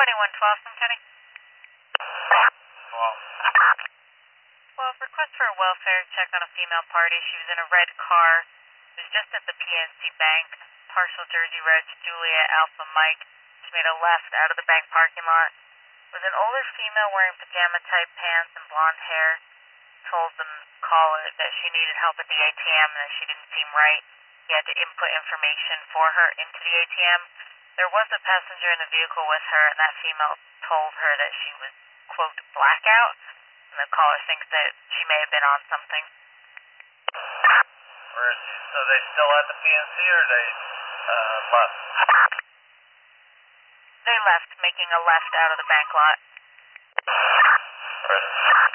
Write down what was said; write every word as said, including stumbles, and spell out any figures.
twenty-one twelve from Kenny. Well, Well, request for a welfare check on a female party. She was in a red car. It was just at the P N C Bank. Partial Jersey Reg, Julia Alpha Mike. She made a left out of the bank parking lot. It was an older female wearing pajama-type pants and blonde hair. Told the caller that she needed help at the A T M and that she didn't seem right. He had to input information for her into the A T M. There was a passenger in the vehicle with her, and that female told her that she was, quote, blackout. And the caller thinks that she may have been on something. where is she? So they still at the P N C or they uh, left? They left, making a left out of the bank lot. Where is she?